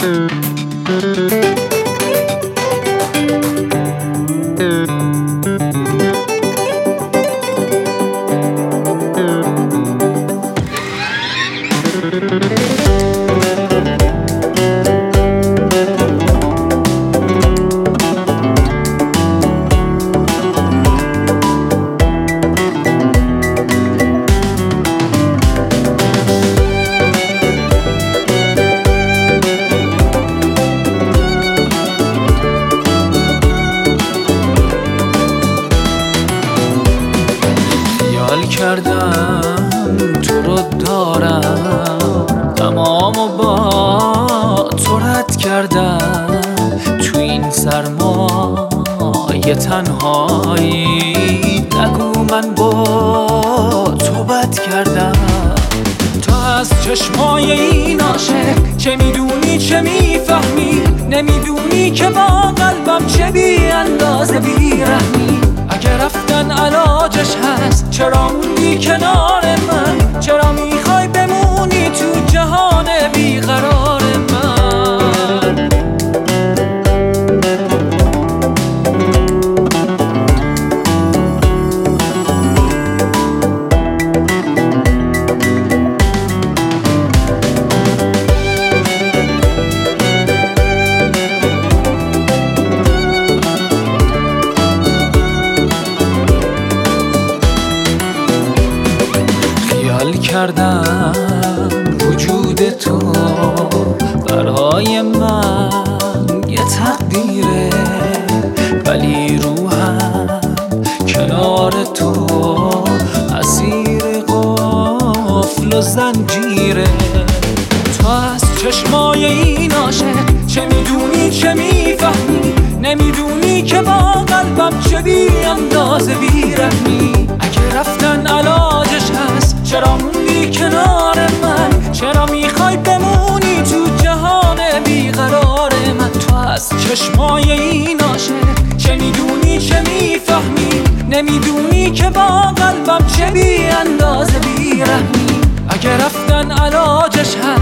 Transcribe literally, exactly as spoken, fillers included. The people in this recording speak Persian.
کردم تو رو دارم، تمام و با تو رد کردم. تو این سرمایه تنهایی نگو من با تو بد کردم. تو از چشمای این عاشق چه میدونی چه میفهمی، نمیدونی که با قلبم چه بی اندازه بیرحمی. اگه رفتن علاجش هست چرا موندی کنار من، چرا میخوای بمونی تو جهان بیقرار من. کردم وجود تو برای من یه تقدیره، ولی روحم کنار تو اسیر قفل و زنجیره. تو از چشمای این عاشق چه میدونی چه میفهمی، نمیدونی که با قلبم چه بی اندازه بیرحمی. اگه رفتن علاجش هست چرا موندی کنار من، چرا میخوای بمونی تو جهان بیقرار من. تو از چشمای این عاشق چه میدونی چه میفهمی، نمیدونی که با قلبم چه بی اندازه بیرحمی. اگه رفتن علاجش هست